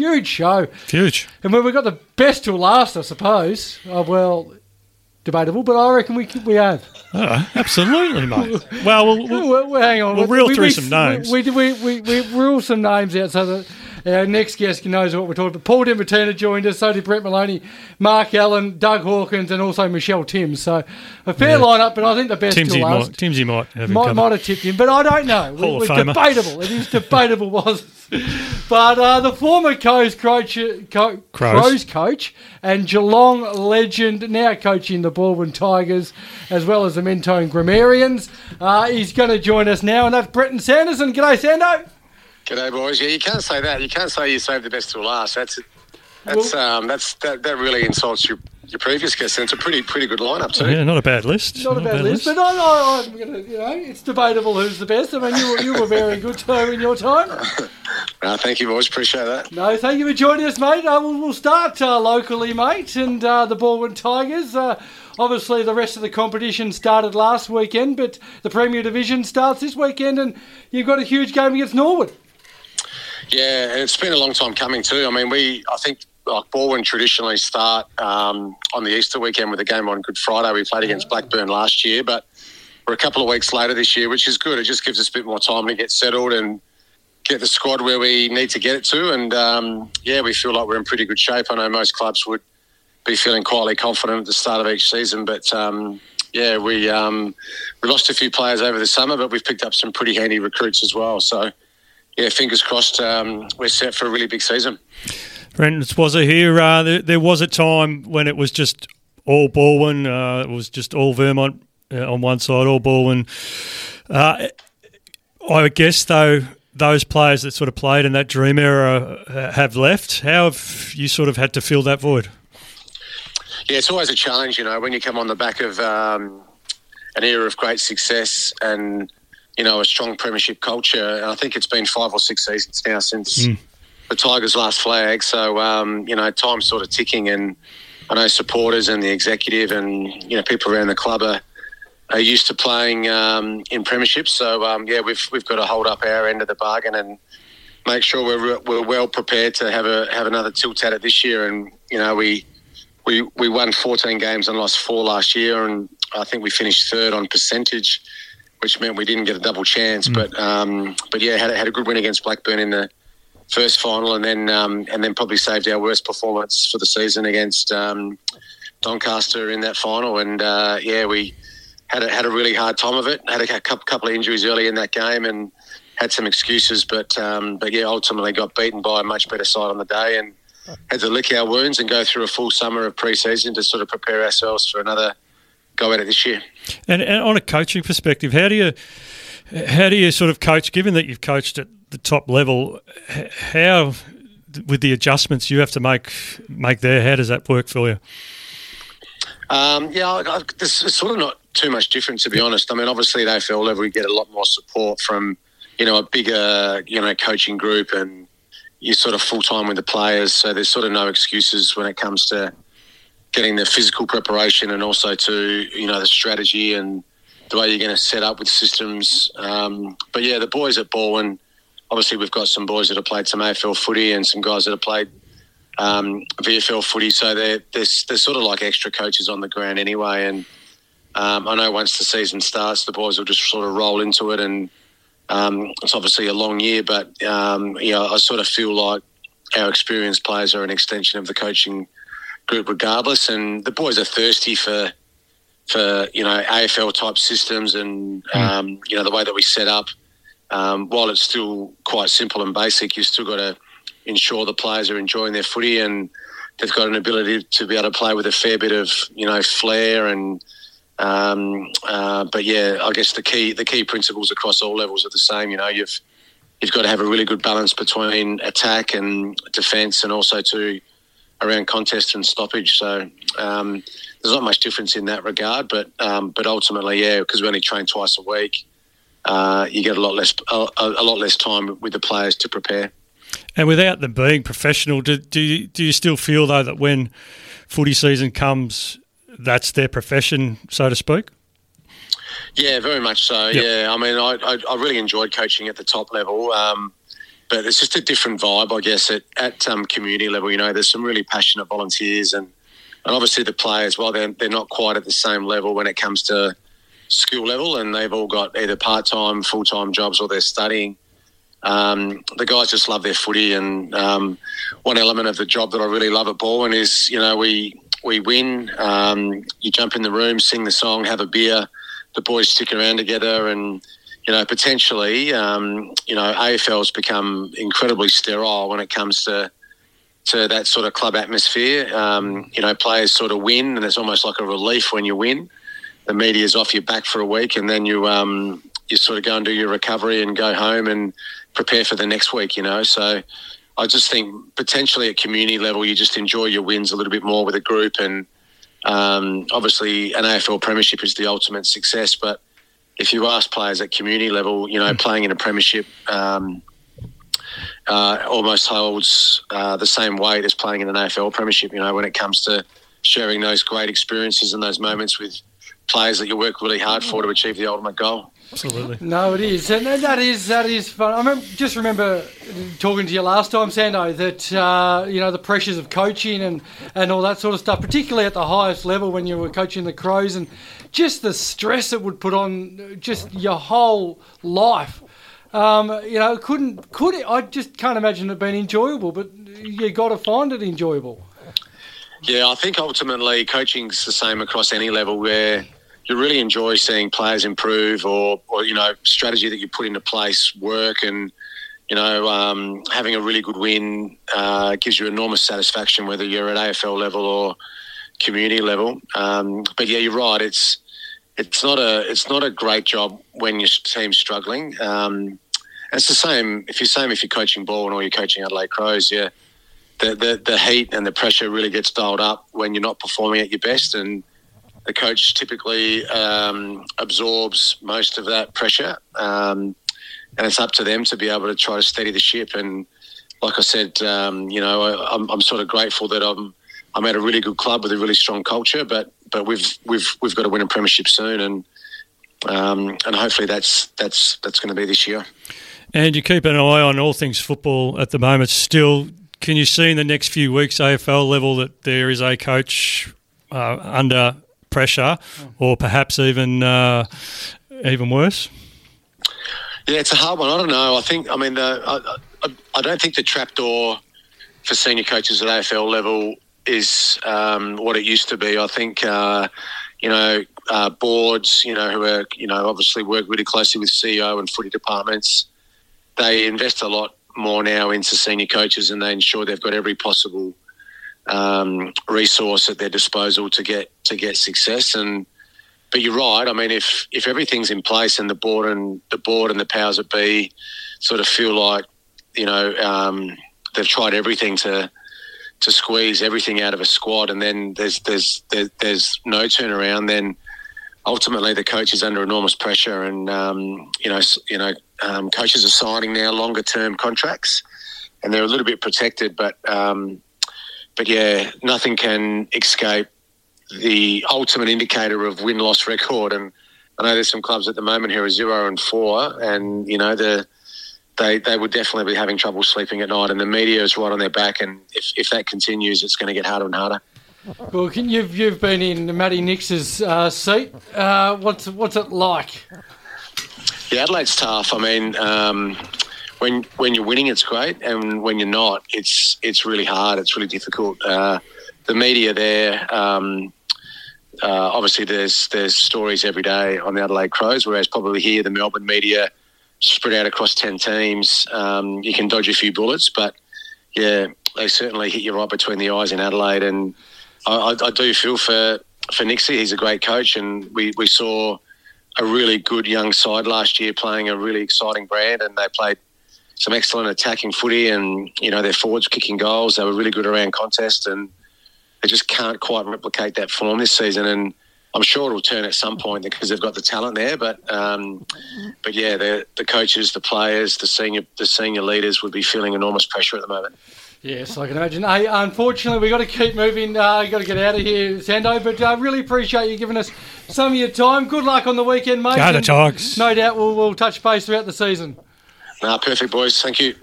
huge show. Huge. And when we got the best till last, I suppose. Well, debatable, but I reckon we have. Oh, absolutely, mate. Well, we'll hang on. We'll reel through some names. We rule some names out so that our next guest knows what we're talking about. Paul Dimatina joined us, so did Brett Maloney, Mark Allen, Doug Hawkins, and also Michelle Timms. So a fair lineup, but I think the best till last. Timsy might have him covered. Might have tipped him, but I don't know. Hall of It's Famer. debatable. It is debatable, was But the former Crows coach and Geelong legend, now coaching the Baldwin Tigers, as well as the Mentone Grammarians, he's going to join us now, and that's Bretton Sanderson. G'day, Sando. G'day, boys. Yeah, you can't say that. You can't say you saved the best till last. That really insults your previous guest. And it's a pretty good lineup too. Yeah, not a bad list. Not a bad list. But I'm gonna, it's debatable who's the best. I mean, you were very good too in your time. No, thank you, boys. Appreciate that. No, thank you for joining us, mate. We'll start locally, mate, and the Baldwin Tigers. Obviously, the rest of the competition started last weekend, but the Premier Division starts this weekend, and you've got a huge game against Norwood. Yeah, and it's been a long time coming too. I mean, I think Baldwin traditionally start on the Easter weekend with a game on Good Friday. We played against Blackburn last year, but we're a couple of weeks later this year, which is good. It just gives us a bit more time to get settled and get the squad where we need to get it to. And, we feel like we're in pretty good shape. I know most clubs would be feeling quietly confident at the start of each season, but we lost a few players over the summer, but we've picked up some pretty handy recruits as well. So, yeah, fingers crossed we're set for a really big season. Brendan Swazza here. There was a time when it was just all Baldwin. It was just all Vermont on one side, all Baldwin. I guess, though, those players that sort of played in that dream era have left. How have you sort of had to fill that void? Yeah, it's always a challenge, when you come on the back of an era of great success and a strong premiership culture. And I think it's been 5 or 6 seasons now since the Tigers' last flag. So, time's sort of ticking, and I know supporters and the executive and, people around the club are used to playing in premierships. So, we've got to hold up our end of the bargain and make sure we're well prepared to have another tilt at it this year. And, we won 14 games and lost 4 last year, and I think we finished third on percentage, which meant we didn't get a double chance. But had a good win against Blackburn in the first final, and then probably saved our worst performance for the season against Doncaster in that final. And we had a really hard time of it. Had a couple of injuries early in that game and had some excuses, but ultimately got beaten by a much better side on the day and had to lick our wounds and go through a full summer of pre-season to sort of prepare ourselves for another go at it this year. And on a coaching perspective, how do you sort of coach, given that you've coached at the top level, how, with the adjustments you have to make there, how does that work for you? There's sort of not too much different, to be honest. I mean, obviously at AFL level, we get a lot more support from, a bigger, coaching group, and you're sort of full-time with the players, so there's sort of no excuses when it comes to getting the physical preparation and also to, the strategy and the way you're going to set up with systems. The boys at Baldwin, obviously we've got some boys that have played some AFL footy and some guys that have played VFL footy, so they're sort of like extra coaches on the ground anyway. And I know once the season starts, the boys will just sort of roll into it, and it's obviously a long year, but I sort of feel like our experienced players are an extension of the coaching group regardless, and the boys are thirsty for AFL type systems and the way that we set up. While it's still quite simple and basic, you've still got to ensure the players are enjoying their footy and they've got an ability to be able to play with a fair bit of flair and I guess the key principles across all levels are the same. You've got to have a really good balance between attack and defence, and also around contest and stoppage. So there's not much difference in that regard, but ultimately, because we only train twice a week, you get a lot less time with the players to prepare. And without them being professional, do you still feel though that when footy season comes, that's their profession, so to speak? Yeah, very much so. Yep. Yeah, I mean, I really enjoyed coaching at the top level, but it's just a different vibe, I guess, at community level. You know, there's some really passionate volunteers and obviously the players, while they're not quite at the same level when it comes to skill level, and they've all got either part-time, full-time jobs or they're studying. The guys just love their footy, and one element of the job that I really love at Balwyn is, you know, we win, you jump in the room, sing the song, have a beer, the boys stick around together, and, you know, potentially, you know, AFL's become incredibly sterile when it comes to that sort of club atmosphere. You know, players sort of win, and it's almost like a relief when you win. The media's off your back for a week, and then you sort of go and do your recovery and go home and prepare for the next week, you know. So I just think potentially at community level you just enjoy your wins a little bit more with a group, and obviously an AFL premiership is the ultimate success, but if you ask players at community level, you know, playing in a premiership almost holds the same weight as playing in an AFL premiership, you know, when it comes to sharing those great experiences and those moments with players that you work really hard for to achieve the ultimate goal. Absolutely. No, it is. And that is fun. I remember talking to you last time, Sando, that, you know, the pressures of coaching and all that sort of stuff, particularly at the highest level when you were coaching the Crows, and just the stress it would put on just your whole life. You know, I just can't imagine it being enjoyable, but you got to find it enjoyable. Yeah, I think ultimately coaching's the same across any level, where you really enjoy seeing players improve or you know, strategy that you put into place work, and, you know, having a really good win gives you enormous satisfaction, whether you're at AFL level or community level. But yeah, you're right. It's not a great job when your team's struggling. And it's the same if you're coaching Balwyn or you're coaching Adelaide Crows. Yeah. The heat and the pressure really gets dialed up when you're not performing at your best, and the coach typically absorbs most of that pressure, and it's up to them to be able to try to steady the ship. And like I said, you know, I'm sort of grateful that I'm at a really good club with a really strong culture, but we've got to win a premiership soon, and hopefully that's going to be this year. And you keep an eye on all things football at the moment still. Can you see in the next few weeks, AFL level, that there is a coach under pressure, or perhaps even worse? Yeah, it's a hard one. I don't know. I don't think the trapdoor for senior coaches at AFL level is what it used to be. I think you know, boards, you know, who are, you know, obviously work really closely with CEO and footy departments, they invest a lot more now into senior coaches, and they ensure they've got every possible resource at their disposal to get success. But you're right. I mean, if everything's in place and the board and the powers that be sort of feel like, you know, they've tried everything to squeeze everything out of a squad, and then there's no turnaround, then ultimately the coach is under enormous pressure, and coaches are signing now longer term contracts, and they're a little bit protected, but yeah, nothing can escape the ultimate indicator of win-loss record. And I know there's some clubs at the moment here are 0-4, and you know they would definitely be having trouble sleeping at night, and the media is right on their back, and if that continues, it's going to get harder and harder. Well, you've been in Matty Nix's seat. What's it like? Yeah, Adelaide's tough. I mean, when you're winning, it's great, and when you're not, it's really hard. It's really difficult. The media there, obviously, there's stories every day on the Adelaide Crows, whereas probably here the Melbourne media spread out across 10 teams. You can dodge a few bullets, but yeah, they certainly hit you right between the eyes in Adelaide, and I do feel for Nixie. He's a great coach, and we saw a really good young side last year playing a really exciting brand, and they played some excellent attacking footy, and you know, their forwards kicking goals. They were really good around contest, and they just can't quite replicate that form this season. And I'm sure it'll turn at some point because they've got the talent there. But yeah, the coaches, the players, the senior leaders would be feeling enormous pressure at the moment. Yes, I can imagine. Hey, unfortunately, we've got to keep moving. You've got to get out of here, Sando. But I really appreciate you giving us some of your time. Good luck on the weekend, mate. Go the Tigers. No doubt we'll touch base throughout the season. Perfect, boys. Thank you.